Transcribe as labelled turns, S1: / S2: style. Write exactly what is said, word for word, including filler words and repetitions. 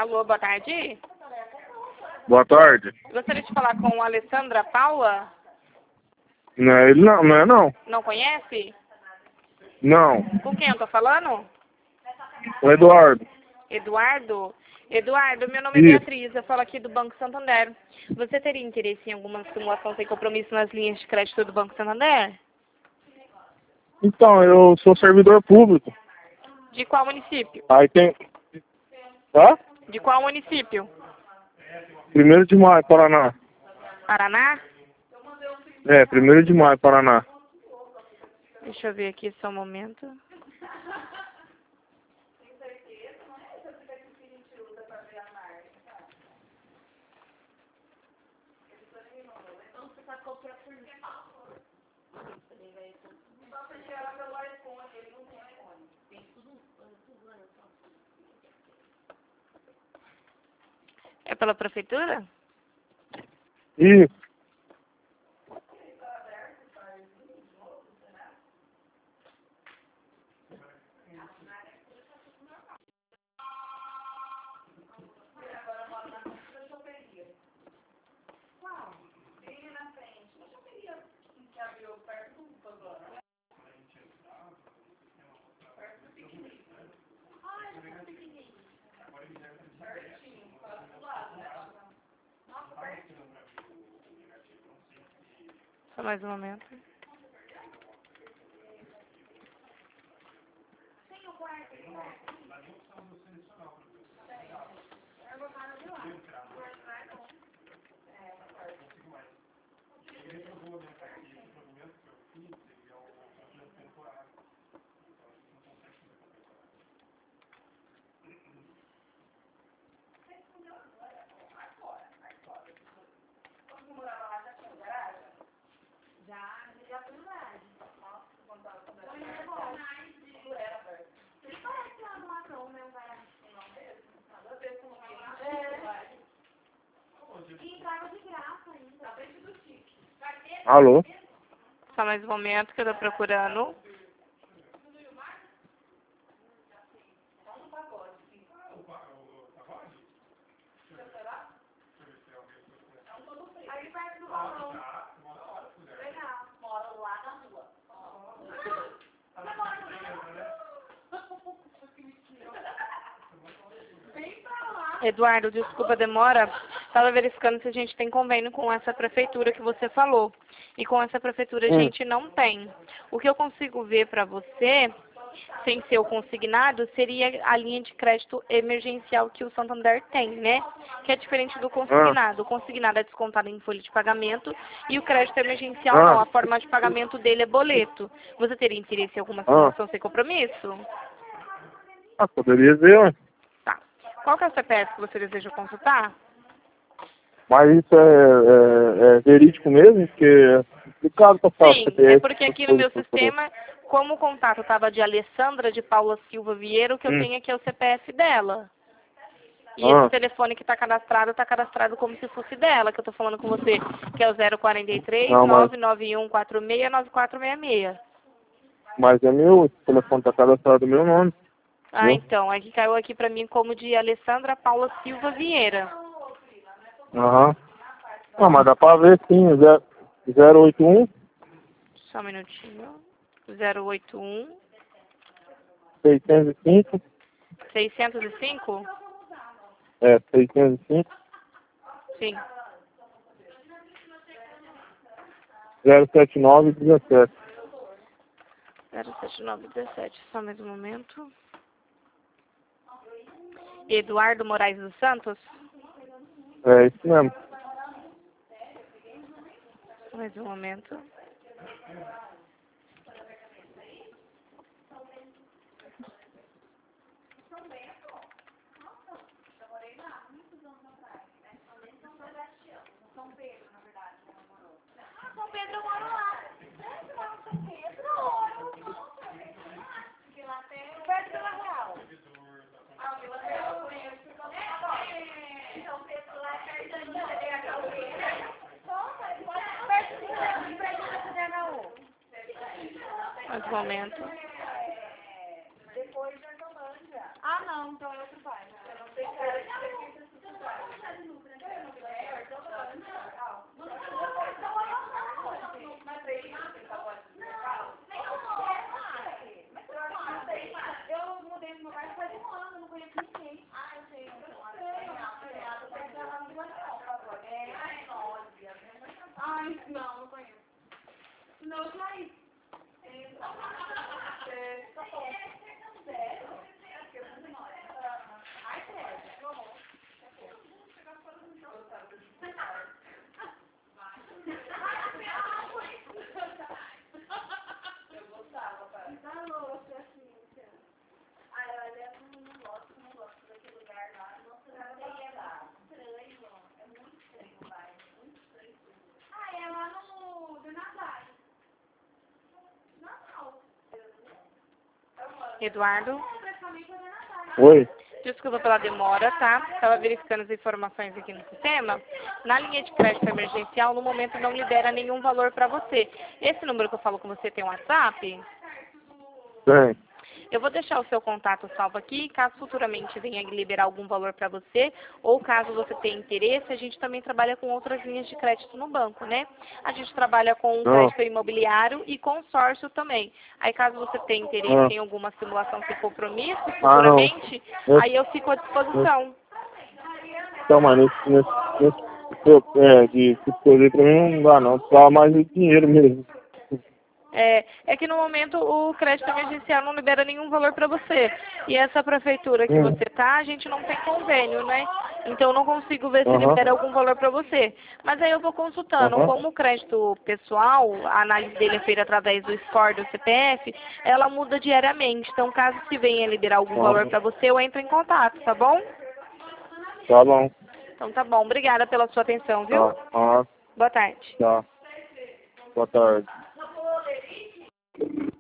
S1: Alô, boa tarde.
S2: Boa tarde.
S1: Gostaria de falar com a Alessandra Paula.
S2: Não é ele não, não é não.
S1: Não conhece?
S2: Não.
S1: Com quem eu tô falando?
S2: O Eduardo.
S1: Eduardo? Eduardo, meu nome é
S2: Isso.
S1: Beatriz, eu falo aqui do Banco Santander. Você teria interesse em alguma simulação sem compromisso nas linhas de crédito do Banco Santander?
S2: Então, eu sou servidor público.
S1: De qual município?
S2: Aí tem... Hã?
S1: De qual município?
S2: Primeiro de maio, Paraná.
S1: Paraná?
S2: É, primeiro de maio, Paraná.
S1: Deixa eu ver aqui só um momento. É pela prefeitura?
S2: Isso.
S1: Só mais um momento.
S2: Alô?
S1: Só mais um momento que eu tô procurando. Eduardo, desculpa a demora. Estava verificando se a gente tem convênio com essa prefeitura que você falou. E com essa prefeitura a
S2: Hum.
S1: gente não tem. O que eu consigo ver para você, sem ser o consignado, seria a linha de crédito emergencial que o Santander tem, né? Que é diferente do consignado. O consignado é descontado em folha de pagamento e o crédito emergencial
S2: Ah.
S1: não. A forma de pagamento dele é boleto. Você teria interesse em alguma
S2: Ah.
S1: simulação sem compromisso?
S2: Ah, poderia ver, ué.
S1: Tá. Qual que é o C P F que você deseja consultar?
S2: Mas isso é, é, é verídico mesmo? Porque é complicado passar o
S1: Sim,
S2: C P F.
S1: é porque aqui no meu
S2: essas coisas.
S1: sistema, como o contato estava de Alessandra de Paula Silva Vieira, o que eu
S2: Hum.
S1: tenho aqui é o C P F dela. E
S2: Ah.
S1: esse telefone que está cadastrado, está cadastrado como se fosse dela, que eu estou falando com você, que é o zero quarenta e três,
S2: Não, mas-
S1: nove nove um quatro seis, nove quatro seis seis.
S2: Mas é meu, esse telefone tá cadastrado no meu nome.
S1: Ah,
S2: Viu?
S1: então, aqui caiu aqui para mim como de Alessandra Paula Silva Vieira.
S2: Aham. Ah, mas dá pra ver sim, zero oito um,
S1: Só um minutinho. zero oito um,
S2: seiscentos e cinco,
S1: seiscentos e cinco?
S2: é, seiscentos e cinco,
S1: Sim.
S2: zero sete nove, dezessete.
S1: zero sete nove um sete, só mais um momento. Eduardo Moraes dos Santos?
S2: É isso mesmo.
S1: Mais um momento. São Pedro eu moro lá. São Pedro? Que lá tem perto de Vila Real. Ah, Vila Real eu conheço. São Pedro lá é perto de Vila Real. Perto de Vila Mais um momento. Depois da Colândia. Ah, não, então é outro bairro. Eu não sei se mudei no meu bairro faz um ano, eu não conheço ninguém. Ah, eu sei. Eu sei, eu não sei. Ai, não, não conheço. Não, eu saí. Tá bom. Sério? Ai, sério. Eu gostava, cara. Tá louca, assim, ah, olha, eu não gosto, não gosto daquele lugar lá. Nossa, não é lá. Estranho, é muito estranho o bairro, muito estranho. Ah, é lá no Denadário. Não, Eduardo? É, praticamente é o Denadário.
S2: Oi.
S1: Desculpa pela demora, tá? Estava verificando as informações aqui no sistema. Na linha de crédito emergencial, no momento não libera nenhum valor para você. Esse número que eu falo com você tem um WhatsApp?
S2: Tem.
S1: Eu vou deixar o seu contato salvo aqui, caso futuramente venha liberar algum valor para você, ou caso você tenha interesse, a gente também trabalha com outras linhas de crédito no banco, né? A gente trabalha com
S2: Ah.
S1: crédito imobiliário e consórcio também. Aí caso você tenha interesse
S2: Ah.
S1: em alguma simulação sem compromisso,
S2: Ah, não.
S1: futuramente,
S2: Eu-
S1: aí eu fico à disposição.
S2: Então, mas nesse, nesse, nesse é, de escolher pra mim não dá não. Precisava mais de dinheiro mesmo.
S1: É, é que no momento o crédito emergencial não libera nenhum valor para você. E essa prefeitura que
S2: Hum.
S1: você tá, a gente não tem convênio, né? Então eu não consigo ver se
S2: Aham.
S1: libera algum valor para você. Mas aí eu vou consultando.
S2: Aham.
S1: Como o crédito pessoal, a análise dele é feita através do score do C P F, ela muda diariamente. Então caso se venha liberar algum valor
S2: Aham.
S1: para você, eu entro em contato, tá bom?
S2: Tá bom.
S1: Então tá bom. Obrigada pela sua atenção, viu?
S2: Tá. Ah,
S1: Boa tarde.
S2: tá. Boa tarde.